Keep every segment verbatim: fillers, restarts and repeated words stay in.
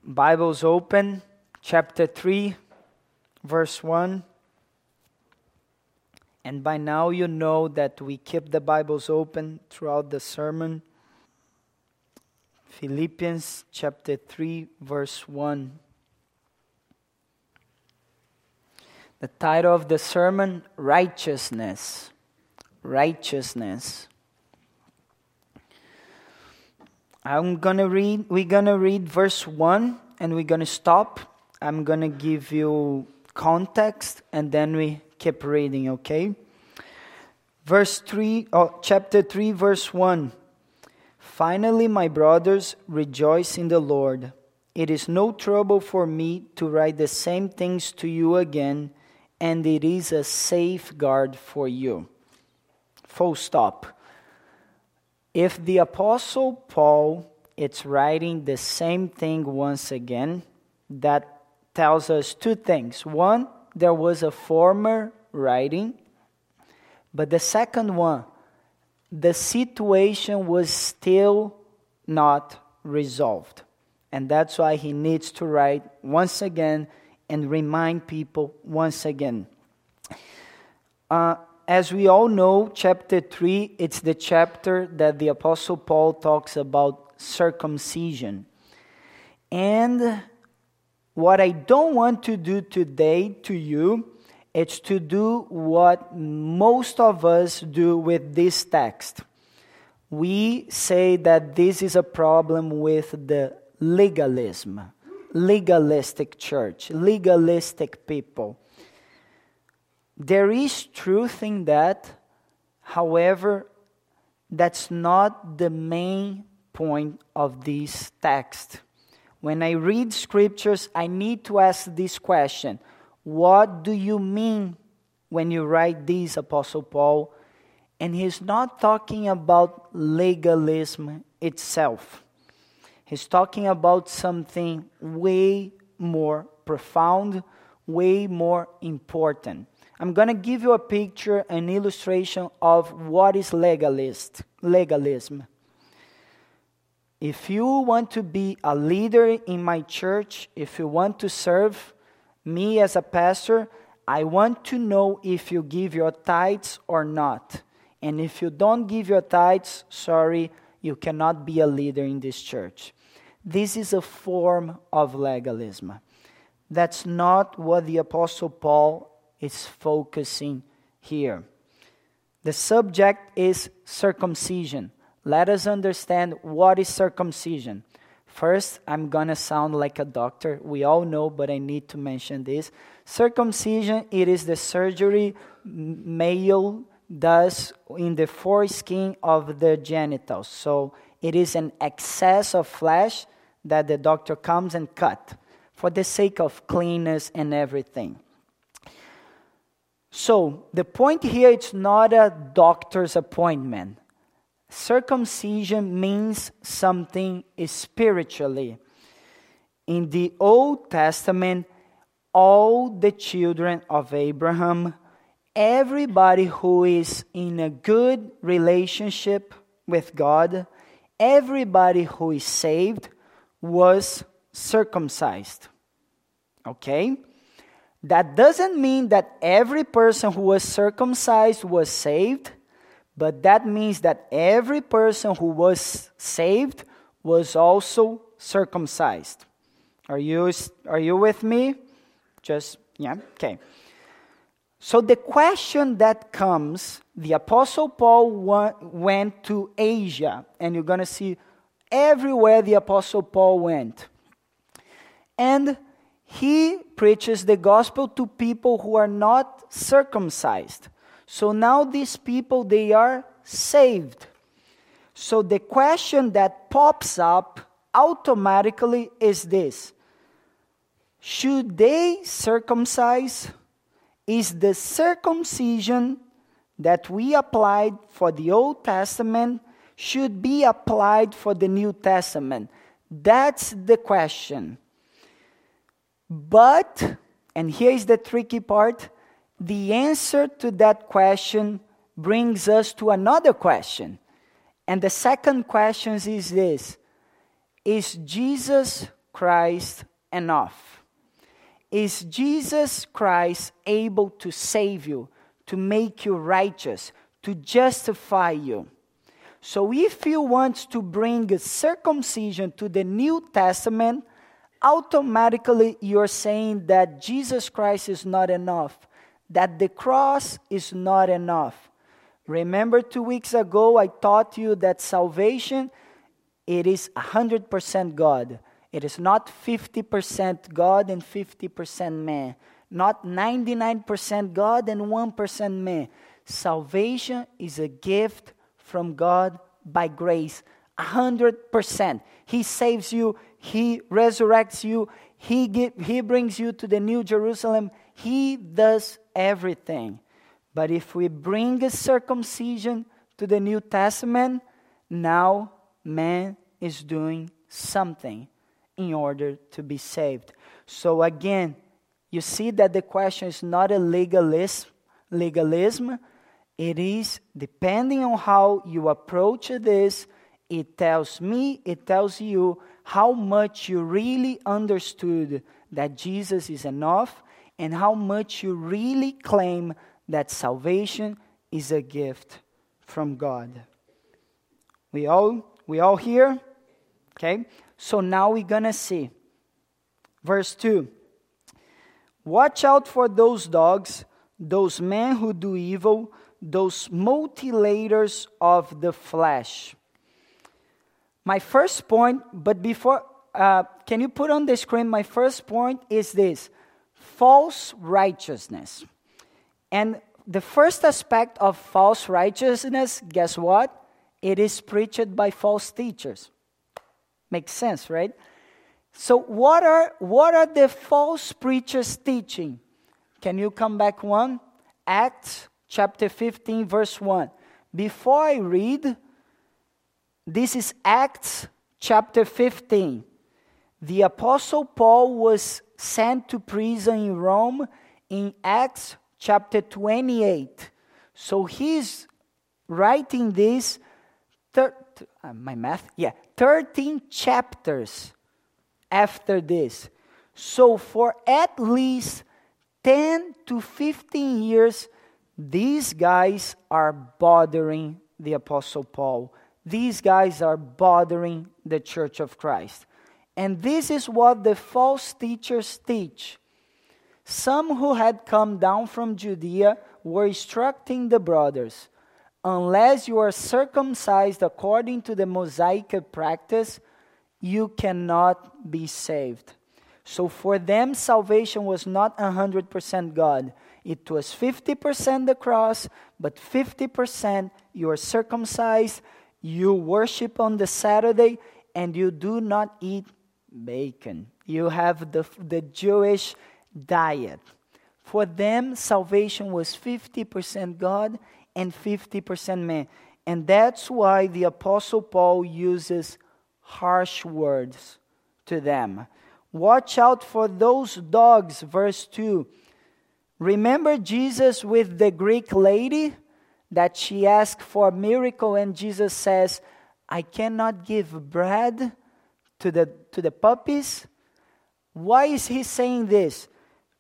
Bibles open, chapter three, verse one. And by now you know that we keep the Bibles open throughout the sermon. Philippians chapter three, verse one. The title of the sermon, Righteousness. Righteousness. I'm gonna read, we're gonna read verse one and we're gonna stop. I'm gonna give you context and then we keep reading, okay? Verse three, oh, chapter three, verse one. Finally, my brothers, rejoice in the Lord. It is no trouble for me to write the same things to you again, and it is a safeguard for you. Full stop. If the Apostle Paul is writing the same thing once again, that tells us two things. One, there was a former writing, but the second one, the situation was still not resolved. And that's why he needs to write once again and remind people once again. Uh, As we all know, chapter three, it's the chapter that the Apostle Paul talks about circumcision. And what I don't want to do today to you, it's to do what most of us do with this text. We say that this is a problem with the legalism, legalistic church, legalistic people. There is truth in that, however, that's not the main point of this text. When I read scriptures, I need to ask this question. What do you mean when you write this, Apostle Paul? And he's not talking about legalism itself. He's talking about something way more profound, way more important. I'm going to give you a picture, an illustration of what is legalist, legalism. If you want to be a leader in my church, if you want to serve me as a pastor, I want to know if you give your tithes or not. And if you don't give your tithes, sorry, you cannot be a leader in this church. This is a form of legalism. That's not what the Apostle Paul is focusing here. The subject is circumcision. Let us understand what is circumcision. First, I'm going to sound like a doctor. We all know, but I need to mention this. Circumcision, it is the surgery male does in the foreskin of the genitals. So it is an excess of flesh that the doctor comes and cut for the sake of cleanness and everything. So, the point here, it's not a doctor's appointment. Circumcision means something spiritually. In the Old Testament, all the children of Abraham, everybody who is in a good relationship with God, everybody who is saved was circumcised. Okay? That doesn't mean that every person who was circumcised was saved, but that means that every person who was saved was also circumcised. Are you, are you with me? Just, yeah, okay. So the question that comes, the Apostle Paul went to Asia, and you're going to see everywhere the Apostle Paul went. And he preaches the gospel to people who are not circumcised. So now these people, they are saved. So the question that pops up automatically is this. Should they circumcise? Is the circumcision that we applied for the Old Testament should be applied for the New Testament? That's the question. But, and here is the tricky part, the answer to that question brings us to another question. And the second question is this. Is Jesus Christ enough? Is Jesus Christ able to save you, to make you righteous, to justify you? So if you want to bring a circumcision to the New Testament, automatically you're saying that Jesus Christ is not enough, that the cross is not enough. Remember two weeks ago I taught you that salvation, it is one hundred percent God. It is not fifty percent God and fifty percent man. Not ninety-nine percent God and one percent man. Salvation is a gift from God by grace. one hundred percent. He saves you. He resurrects you. He, give, he brings you to the New Jerusalem. He does everything. But if we bring a circumcision to the New Testament, now man is doing something in order to be saved. So again, you see that the question is not a legalism, legalism. It is, depending on how you approach this, it tells me, it tells you how much you really understood that Jesus is enough and how much you really claim that salvation is a gift from God. We all, we all here? Okay? So now we're going to see. Verse two. Watch out for those dogs, those men who do evil, those mutilators of the flesh. My first point, but before, uh, can you put on the screen, my first point is this, false righteousness. And the first aspect of false righteousness, guess what? It is preached by false teachers. Makes sense, right? So what are, what are the false preachers teaching? Can you come back one? Acts chapter fifteen, verse one. Before I read, this is Acts chapter fifteen. The Apostle Paul was sent to prison in Rome in Acts chapter twenty-eight. So he's writing this, thir- uh, my math, yeah, thirteen chapters after this. So for at least ten to fifteen years, these guys are bothering the Apostle Paul. These guys are bothering the Church of Christ. And this is what the false teachers teach. Some who had come down from Judea were instructing the brothers, unless you are circumcised according to the Mosaic practice, you cannot be saved. So for them, salvation was not one hundred percent God. It was fifty percent the cross, but fifty percent you are circumcised, you worship on the Saturday, and you do not eat bacon. You have the, the Jewish diet. For them, salvation was fifty percent God and fifty percent man. And that's why the Apostle Paul uses harsh words to them. Watch out for those dogs, verse two. Remember Jesus with the Greek lady that she asked for a miracle and Jesus says, I cannot give bread to the, to the puppies? Why is he saying this?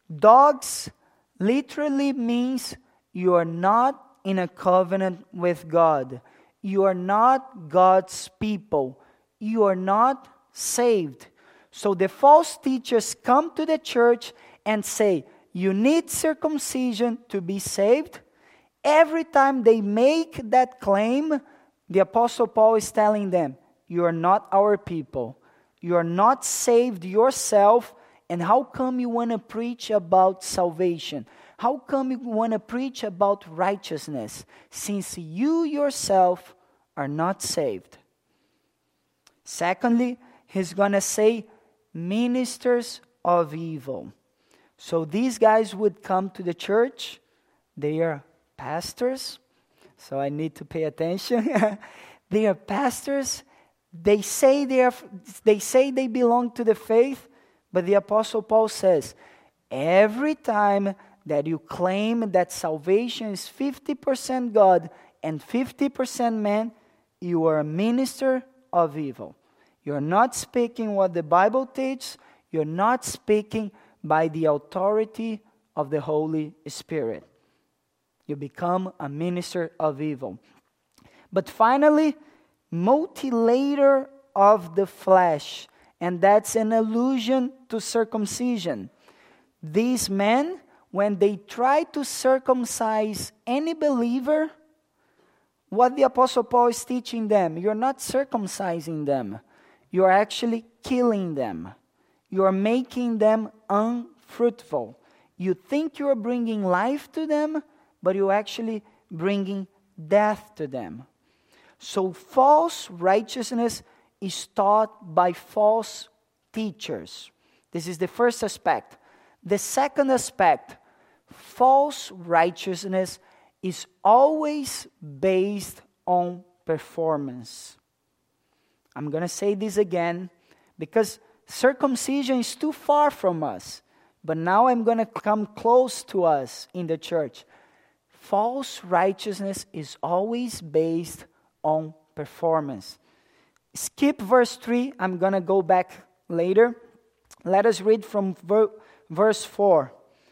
Dogs literally means you are not in a covenant with God. You are not God's people. You are not saved. So the false teachers come to the church and say, you need circumcision to be saved. Every time they make that claim, the Apostle Paul is telling them, you are not our people. You are not saved yourself. And how come you want to preach about salvation? How come you want to preach about righteousness, since you yourself are not saved? Secondly, he's going to say, ministers of evil. So these guys would come to the church. They are pastors. So I need to pay attention. They are pastors. They say they are, they say they belong to the faith. But the Apostle Paul says, every time that you claim that salvation is fifty percent God and fifty percent man, you are a minister of evil. You're not speaking what the Bible teaches. You're not speaking by the authority of the Holy Spirit. You become a minister of evil. But finally, mutilator of the flesh. And that's an allusion to circumcision. These men, when they try to circumcise any believer, what the Apostle Paul is teaching them, you're not circumcising them. You're actually killing them. You're making them unfruitful. You think you're bringing life to them, but you're actually bringing death to them. So false righteousness is taught by false teachers. This is the first aspect. The second aspect, false righteousness is always based on performance. I'm going to say this again because circumcision is too far from us. But now I'm going to come close to us in the church. False righteousness is always based on performance. Skip verse three. I'm going to go back later. Let us read from ver- verse four.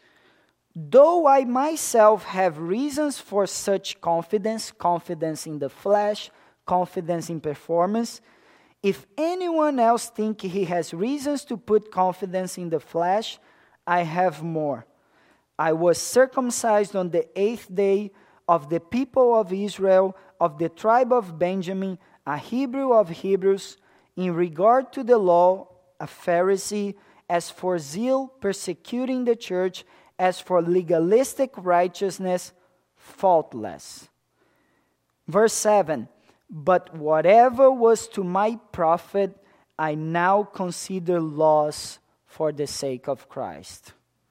Though I myself have reasons for such confidence, confidence in the flesh, confidence in performance, if anyone else think he has reasons to put confidence in the flesh, I have more. I was circumcised on the eighth day of the people of Israel, of the tribe of Benjamin, a Hebrew of Hebrews, in regard to the law, a Pharisee, as for zeal, persecuting the church, as for legalistic righteousness, faultless. Verse seven, but whatever was to my profit, I now consider loss for the sake of Christ.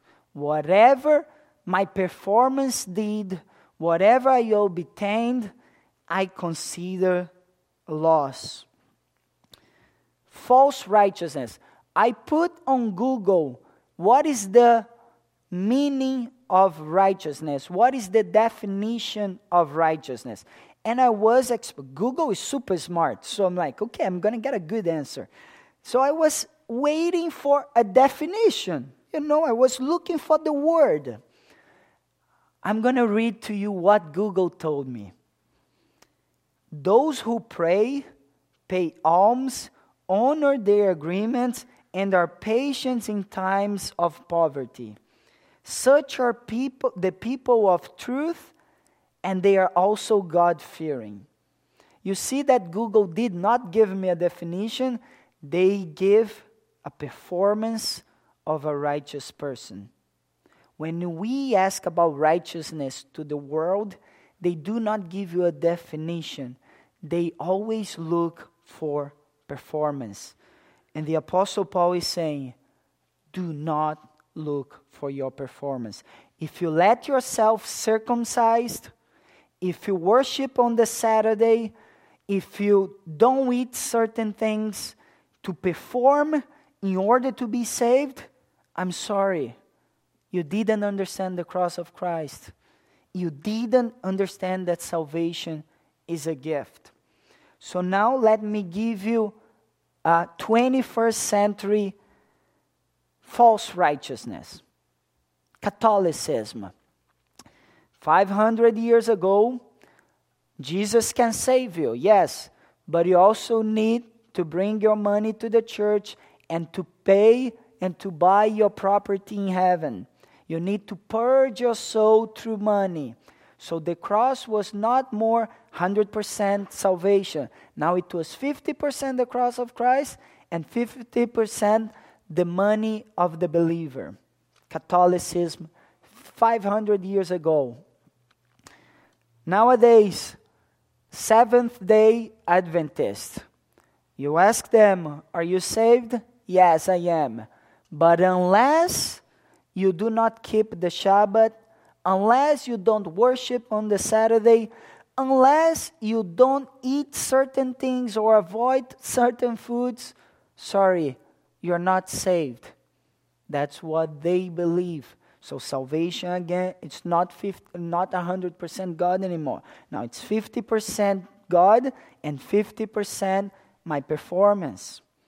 Whatever my performance did, whatever I obtained, I consider loss. False righteousness. I put on Google, what is the meaning of righteousness? What is the definition of righteousness? And I was, exp- Google is super smart. So I'm like, okay, I'm going to get a good answer. So I was waiting for a definition. You know, I was looking for the word. I'm going to read to you what Google told me. Those who pray, pay alms, honor their agreements, and are patient in times of poverty. Such are people, the people of truth, and they are also God-fearing. You see that Google did not give me a definition. They give a performance of a righteous person. When we ask about righteousness to the world, they do not give you a definition. They always look for performance. And the Apostle Paul is saying, do not look for your performance. If you let yourself circumcised, if you worship on the Saturday, if you don't eat certain things to perform in order to be saved, I'm sorry. You didn't understand the cross of Christ. You didn't understand that salvation is a gift. So now let me give you a twenty-first century false righteousness. Catholicism. five hundred years ago, Jesus can save you, yes, but you also need to bring your money to the church and to pay and to buy your property in heaven. You need to purge your soul through money. So the cross was not more one hundred percent salvation. Now it was fifty percent the cross of Christ and fifty percent the money of the believer. Catholicism, five hundred years ago. Nowadays, Seventh-day Adventist. You ask them, are you saved? Yes, I am. But unless you do not keep the Shabbat, unless you don't worship on the Saturday, unless you don't eat certain things or avoid certain foods, sorry, you're not saved. That's what they believe. So salvation, again, it's not fifty, not one hundred percent God anymore. Now it's fifty percent God and fifty percent my performance.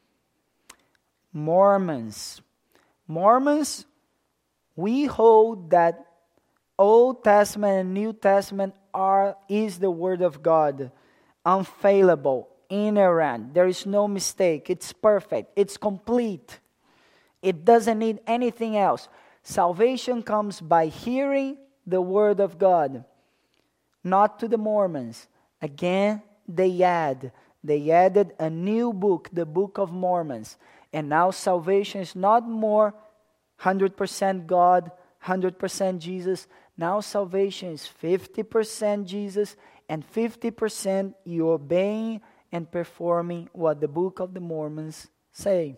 Mormons. Mormons, we hold that Old Testament and New Testament are is the Word of God, unfailable, inerrant. There is no mistake. It's perfect. It's complete. It doesn't need anything else. Salvation comes by hearing the Word of God. Not to the Mormons. Again, they add. They added a new book, the Book of Mormons. And now salvation is not more one hundred percent God, one hundred percent Jesus. Now salvation is fifty percent Jesus and fifty percent you obeying and performing what the Book of the Mormons say.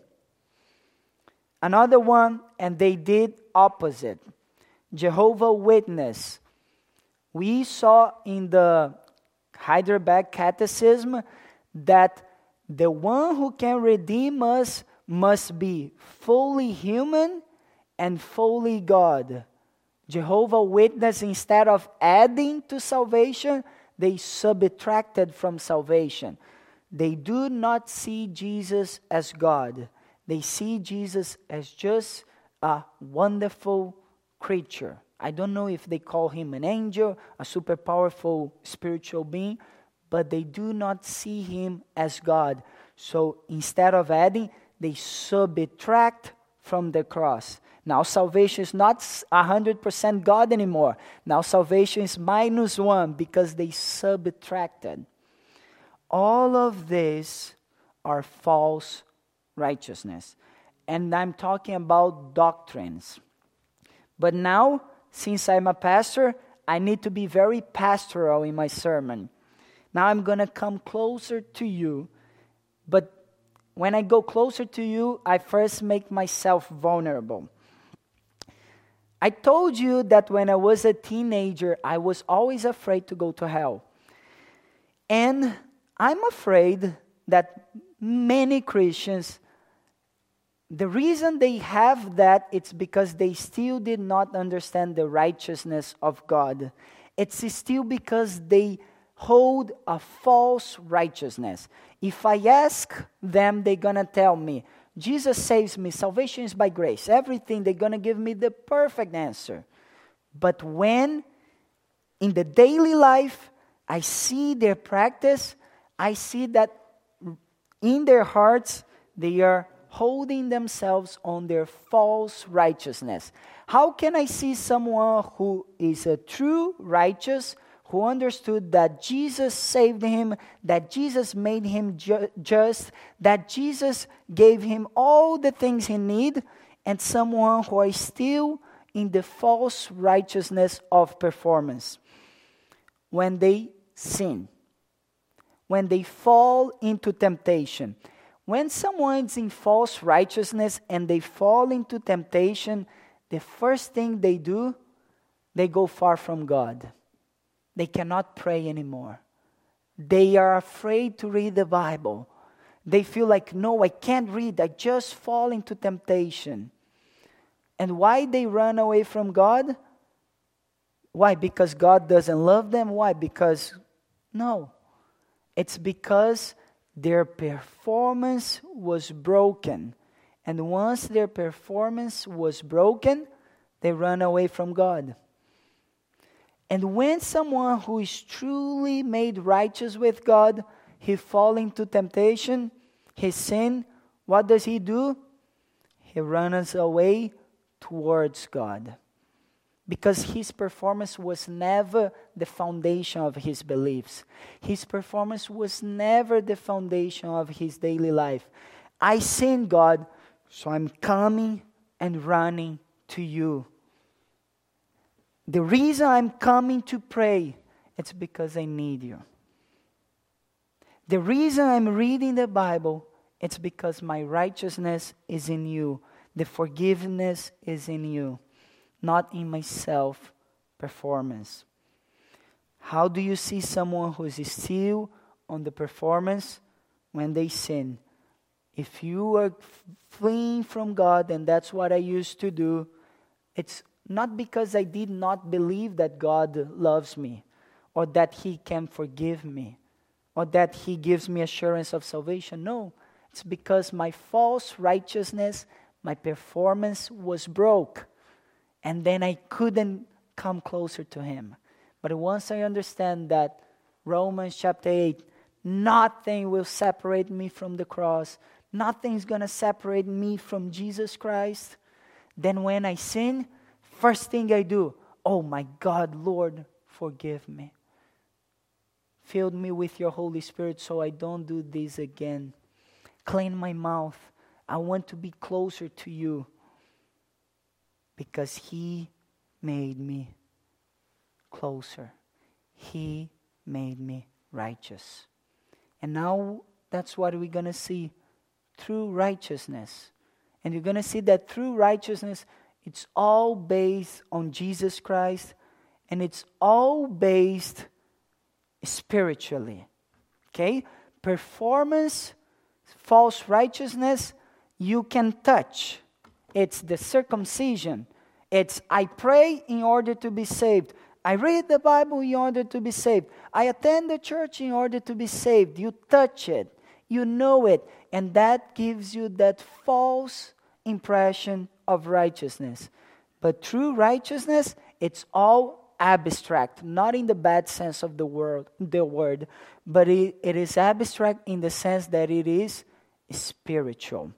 Another one, and they did opposite. Jehovah's Witness. We saw in the Heidelberg Catechism that the one who can redeem us must be fully human and fully God. Jehovah's Witness, instead of adding to salvation, they subtracted from salvation. They do not see Jesus as God. They see Jesus as just a wonderful creature. I don't know if they call him an angel, a super powerful spiritual being, but they do not see him as God. So instead of adding, they subtract from the cross. Now salvation is not one hundred percent God anymore. Now salvation is minus one because they subtracted. All of these are false righteousness. And I'm talking about doctrines. But now, since I'm a pastor, I need to be very pastoral in my sermon. Now I'm going to come closer to you. But when I go closer to you, I first make myself vulnerable. I told you that when I was a teenager, I was always afraid to go to hell. And I'm afraid that many Christians, the reason they have that, it's because they still did not understand the righteousness of God. It's still because they hold a false righteousness. If I ask them, they're going to tell me, Jesus saves me, salvation is by grace, everything, they're going to give me the perfect answer. But when in the daily life, I see their practice, I see that in their hearts, they are holding themselves on their false righteousness. How can I see someone who is a true righteous, who understood that Jesus saved him, that Jesus made him ju- just, that Jesus gave him all the things he needed, and someone who is still in the false righteousness of performance? When they sin, when they fall into temptation. When someone is in false righteousness and they fall into temptation, the first thing they do, they go far from God. They cannot pray anymore. They are afraid to read the Bible. They feel like, no, I can't read. I just fall into temptation. And why they run away from God? Why? Because God doesn't love them? Why? Because, no. It's because their performance was broken. And once their performance was broken, they run away from God. And when someone who is truly made righteous with God, he falls into temptation, he sin, what does he do? He runs away towards God. Because his performance was never the foundation of his beliefs. His performance was never the foundation of his daily life. I sin, God, so I'm coming and running to you. The reason I'm coming to pray, it's because I need you. The reason I'm reading the Bible, it's because my righteousness is in you. The forgiveness is in you, not in my self-performance. How do you see someone who is still on the performance when they sin? If you are fleeing from God, and that's what I used to do, it's not because I did not believe that God loves me, or that He can forgive me, or that He gives me assurance of salvation. No, It's because my false righteousness, my performance was broke. And then I couldn't come closer to Him. But once I understand that Romans chapter eight, nothing will separate me from the cross. Nothing's going to separate me from Jesus Christ. Then when I sin, first thing I do, oh my God, Lord, forgive me. Fill me with your Holy Spirit so I don't do this again. Clean my mouth. I want to be closer to you. Because He made me closer. He made me righteous. And now that's what we're going to see. True righteousness. And you're going to see that true righteousness, it's all based on Jesus Christ. And it's all based spiritually. Okay? Performance, false righteousness, you can touch. It's the circumcision. It's I pray in order to be saved. I read the Bible in order to be saved. I attend the church in order to be saved. You touch it. You know it. And that gives you that false impression of righteousness. But true righteousness, it's all abstract. Not in the bad sense of the word, the word. But it, it is abstract in the sense that it is spiritual.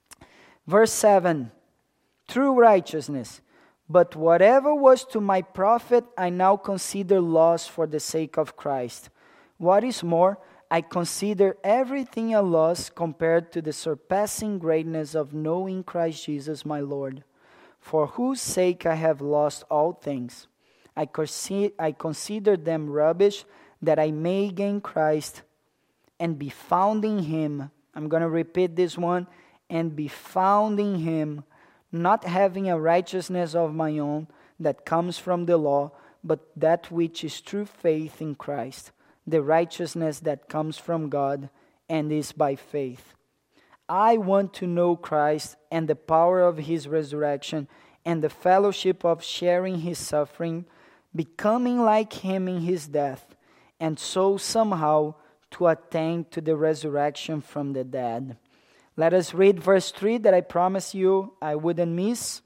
Verse seven. True righteousness. But whatever was to my profit, I now consider loss for the sake of Christ. What is more, I consider everything a loss compared to the surpassing greatness of knowing Christ Jesus my Lord, for whose sake I have lost all things. I, consi- I consider them rubbish, that I may gain Christ and be found in Him. I'm going to repeat this one. And be found in Him, not having a righteousness of my own that comes from the law, but that which is through faith in Christ, the righteousness that comes from God and is by faith. I want to know Christ and the power of His resurrection and the fellowship of sharing His suffering, becoming like Him in His death, and so somehow to attain to the resurrection from the dead. Let us read verse three that I promised you I wouldn't miss.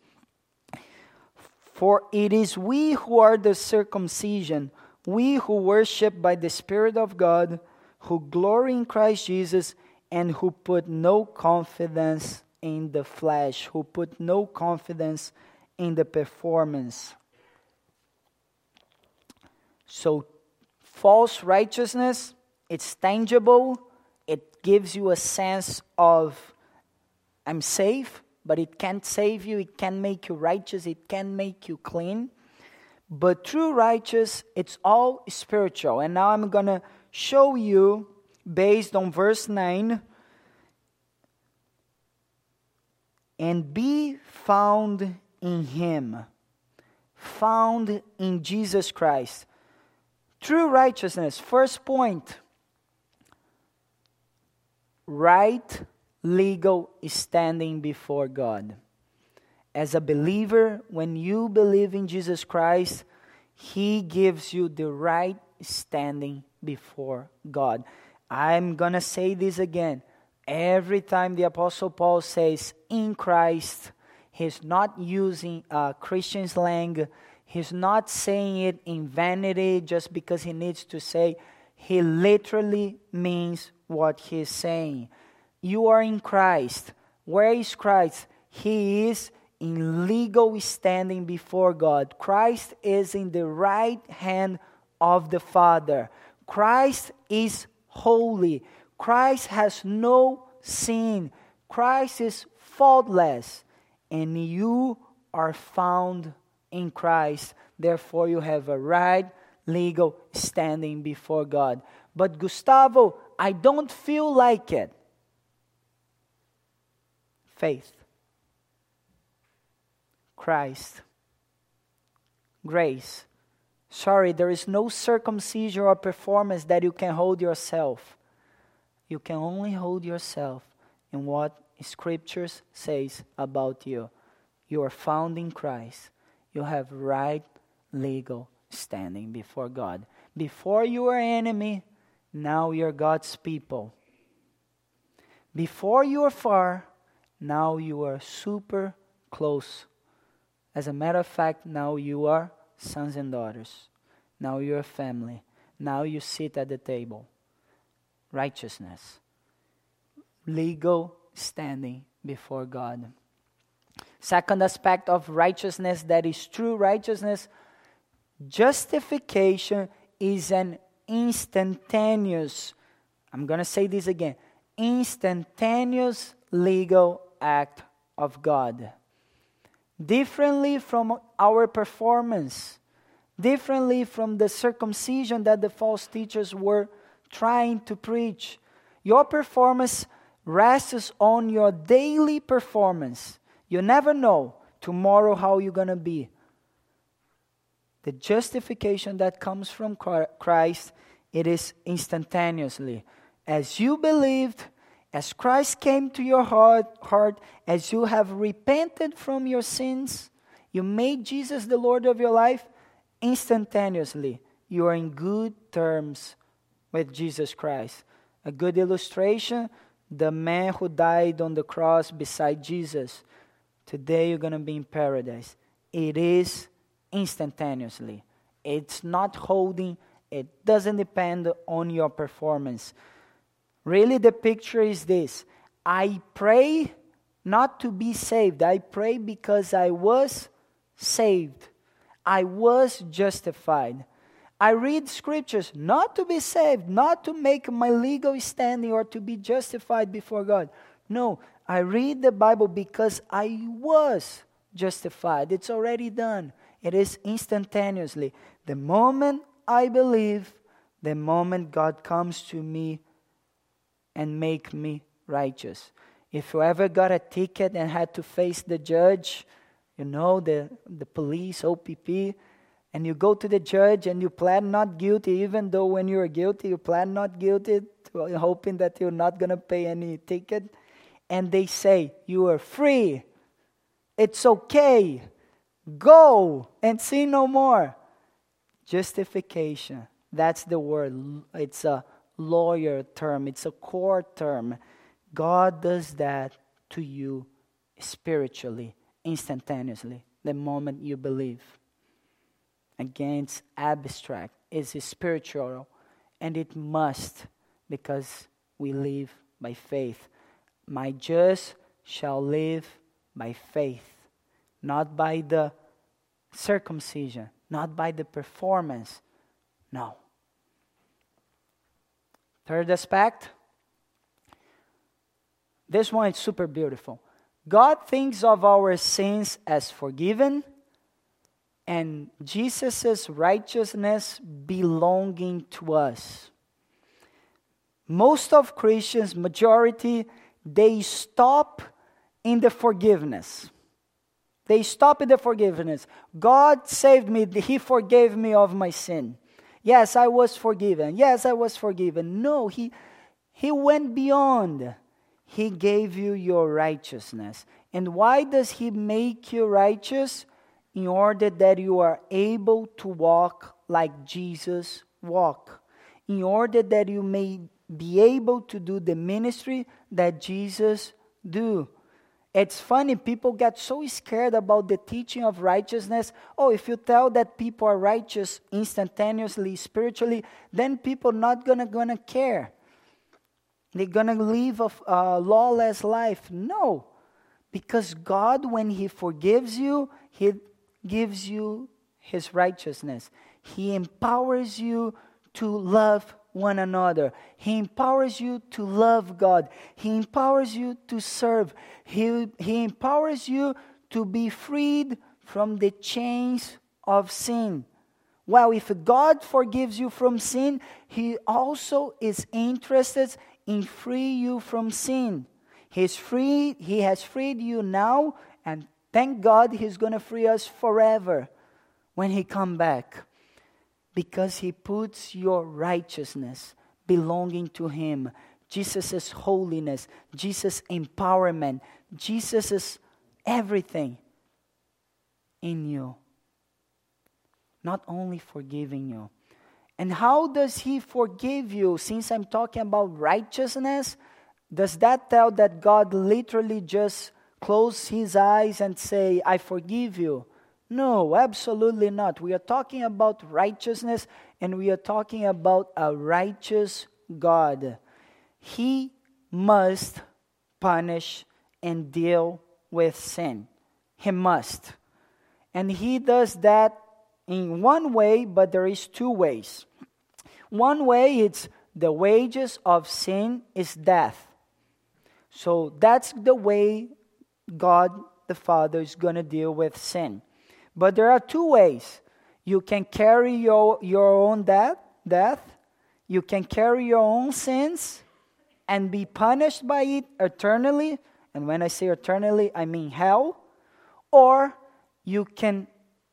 For it is we who are the circumcision, we who worship by the Spirit of God, who glory in Christ Jesus, and who put no confidence in the flesh, who put no confidence in the performance. So, false righteousness, it's tangible. It gives you a sense of, I'm safe, but it can't save you. It can't make you righteous. It can't make you clean. But true righteous, it's all spiritual. And now I'm going to show you, based on verse nine, and be found in Him. Found in Jesus Christ. True righteousness, first point. Right legal standing before God. As a believer, when you believe in Jesus Christ, He gives you the right standing before God. I'm going to say this again. Every time the Apostle Paul says, in Christ, he's not using uh, Christian slang. He's not saying it in vanity just because he needs to say. He literally means what he's saying. You are in Christ. Where is Christ? He is in legal standing before God. Christ is in the right hand of the Father. Christ is holy. Christ has no sin. Christ is faultless. And you are found in Christ. Therefore, you have a right legal standing before God. But Gustavo, I don't feel like it. Faith. Christ. Grace. Sorry, there is no circumcision or performance that you can hold yourself. You can only hold yourself in what Scriptures says about you. You are found in Christ. You have right legal standing before God. Before you were enemy, now you're God's people. Before you were far, now you are super close. As a matter of fact, now you are sons and daughters. Now you are family. Now you sit at the table. Righteousness. Legal standing before God. Second aspect of righteousness that is true righteousness, justification is an instantaneous, I'm going to say this again, instantaneous legal act of God. Differently from our performance, differently from the circumcision that the false teachers were trying to preach. Your performance rests on your daily performance. You never know tomorrow how you're going to be. The justification that comes from Christ, it is instantaneously. As you believed, as Christ came to your heart, heart, as you have repented from your sins, you made Jesus the Lord of your life, instantaneously you are in good terms with Jesus Christ. A good illustration, the man who died on the cross beside Jesus. Today you're going to be in paradise. It is instantaneously. It's not holding. It doesn't depend on your performance. Really, the picture is this. I pray not to be saved. I pray because I was saved. I was justified. I read scriptures not to be saved, not to make my legal standing or to be justified before God. No, I read the Bible because I was justified. It's already done. It is instantaneously. The moment I believe, the moment God comes to me and make me righteous. If you ever got a ticket and had to face the judge, you know, the, the police, O P P, and you go to the judge and you plead not guilty, even though when you're guilty, you plead not guilty, to, hoping that you're not going to pay any ticket. And they say, you are free. It's okay. Go and sin no more. Justification. That's the word. It's a lawyer term. It's a court term. God does that to you spiritually, instantaneously, the moment you believe. Again, it's abstract. It's spiritual. And it must, because we live by faith. My just shall live by faith. Not by the circumcision. Not by the performance. No. Third aspect. This one is super beautiful. God thinks of our sins as forgiven and Jesus' righteousness belonging to us. Most of Christians, majority, they stop in the forgiveness. They stop in the forgiveness. God saved me. He forgave me of my sin. Yes, I was forgiven. Yes, I was forgiven. No, He, he went beyond. He gave you your righteousness. And why does He make you righteous? In order that you are able to walk like Jesus walked. In order that you may be able to do the ministry that Jesus do. It's funny, people get so scared about the teaching of righteousness. Oh, if you tell that people are righteous instantaneously, spiritually, then people not gonna gonna care. They're gonna live a uh, lawless life. No, because God, when He forgives you, He gives you His righteousness. He empowers you to love one another. He empowers you to love God. He empowers you to serve. He, he empowers you to be freed from the chains of sin. Well, if God forgives you from sin, He also is interested in free you from sin. He's free, He has freed you now, and thank God He's going to free us forever when He come back. Because He puts your righteousness belonging to Him. Jesus' holiness, Jesus' empowerment, Jesus' everything in you. Not only forgiving you. And how does He forgive you? Since I'm talking about righteousness, Does that tell that God literally just closed his eyes and say, I forgive you? No, absolutely not. We are talking about righteousness, and we are talking about a righteous God. He must punish and deal with sin. He must. And he does that in one way, but there is two ways. One way, it's the wages of sin is death. So that's the way God the Father is going to deal with sin. But there are two ways. You can carry your, your own death, death. You can carry your own sins and be punished by it eternally. And when I say eternally, I mean hell. Or you can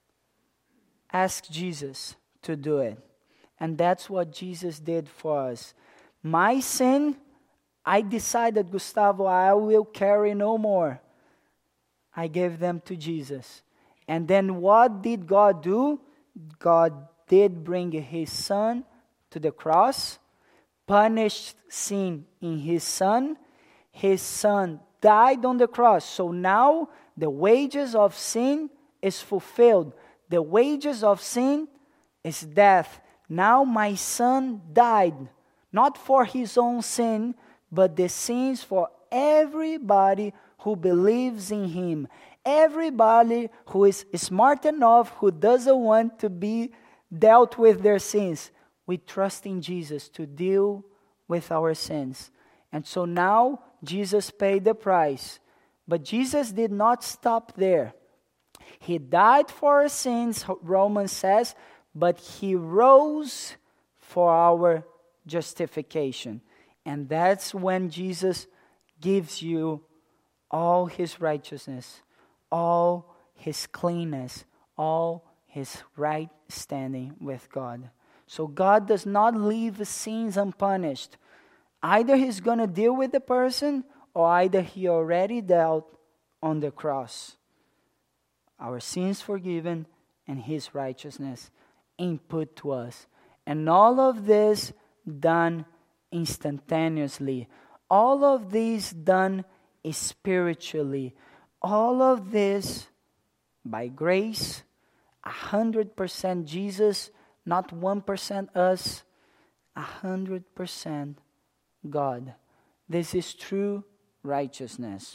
ask Jesus to do it. And that's what Jesus did for us. My sin, I decided, Gustavo, I will carry no more. I gave them to Jesus. And then what did God do? God did bring his Son to the cross, punished sin in his Son. His Son died on the cross. So now the wages of sin is fulfilled. The wages of sin is death. Now my Son died, not for his own sin, but the sins for everybody who believes in him. Everybody who is smart enough, who doesn't want to be dealt with their sins. We trust in Jesus to deal with our sins. And so now Jesus paid the price. But Jesus did not stop there. He died for our sins, Romans says, but he rose for our justification. And that's when Jesus gives you all his righteousness, all his cleanness, all his right standing with God. So God does not leave sins unpunished. Either he's going to deal with the person, or either he already dealt on the cross. Our sins forgiven and his righteousness input to us. And all of this done instantaneously. All of this done spiritually. All of this by grace, one hundred percent Jesus, not one percent us, one hundred percent God. This is true righteousness.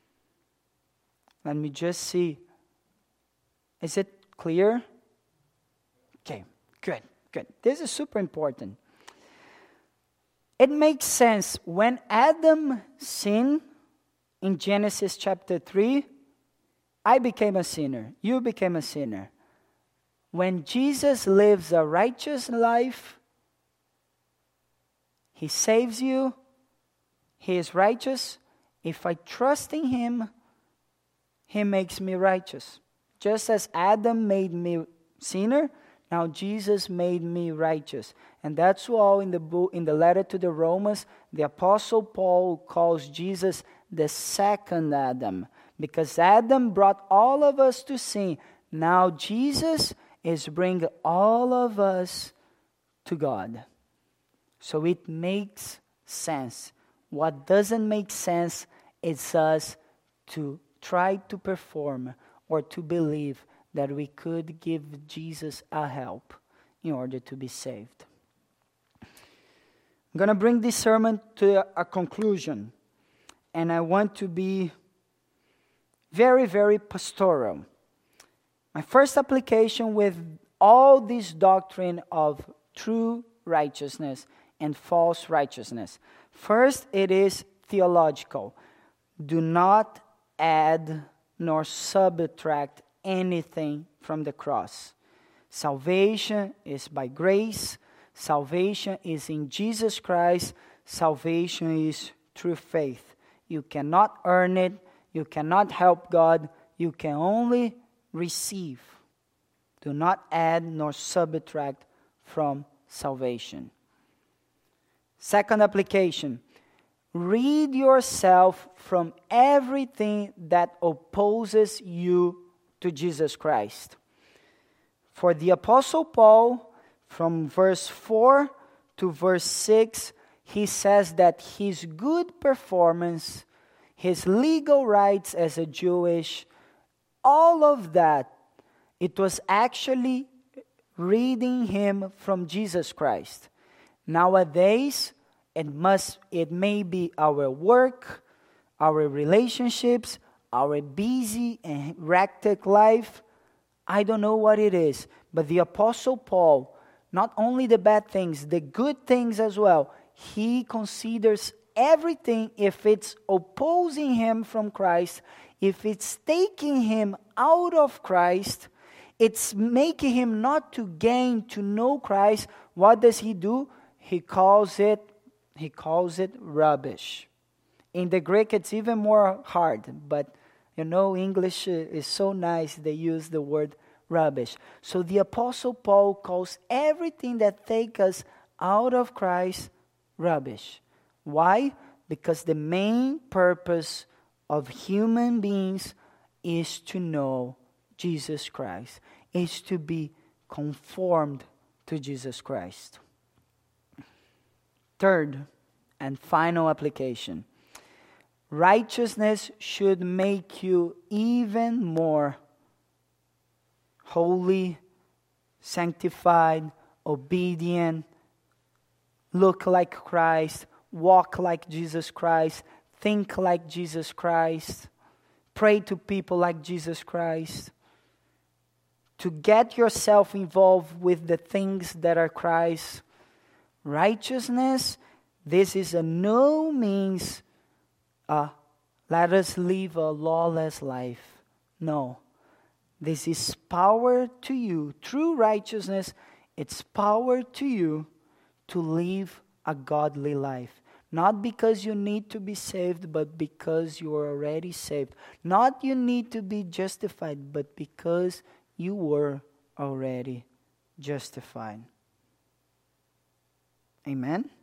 Let me just see. Is it clear? Okay, good, good. This is super important. It makes sense. When Adam sinned in Genesis chapter three, I became a sinner. You became a sinner. When Jesus lives a righteous life, he saves you. He is righteous. If I trust in him, he makes me righteous. Just as Adam made me sinner, now Jesus made me righteous. And that's why in the book, in the letter to the Romans, the Apostle Paul calls Jesus the second Adam. Because Adam brought all of us to sin. Now Jesus is bringing all of us to God. So it makes sense. What doesn't make sense is us to try to perform or to believe that we could give Jesus a help in order to be saved. I'm going to bring this sermon to a conclusion. And I want to be very, very pastoral. My first application with all this doctrine of true righteousness and false righteousness. First, it is theological. Do not add nor subtract anything from the cross. Salvation is by grace. Salvation is in Jesus Christ. Salvation is through faith. You cannot earn it. You cannot help God. You can only receive. Do not add nor subtract from salvation. Second application. Rid yourself from everything that opposes you to Jesus Christ. For the Apostle Paul, from verse four to verse six, he says that his good performance, his legal rights as a Jewish, all of that, it was actually reading him from Jesus Christ. Nowadays, it must, it may be our work, our relationships, our busy and hectic life. I don't know what it is, but the Apostle Paul, not only the bad things, the good things as well, he considers everything, if it's opposing him from Christ, if it's taking him out of Christ, it's making him not to gain, to know Christ. What does he do? He calls it, he calls it rubbish. In the Greek, it's even more hard, but you know, English is so nice, they use the word rubbish. So the Apostle Paul calls everything that takes us out of Christ rubbish. Why? Because the main purpose of human beings is to know Jesus Christ, is to be conformed to Jesus Christ. Third and final application. Righteousness should make you even more holy, sanctified, obedient, look like Christ, walk like Jesus Christ, think like Jesus Christ, pray to people like Jesus Christ. To get yourself involved with the things that are Christ. Righteousness, this is a no means uh, let us live a lawless life. No. This is power to you. True righteousness, it's power to you to live a godly life. Not because you need to be saved, but because you are already saved. Not you need to be justified, but because you were already justified. Amen?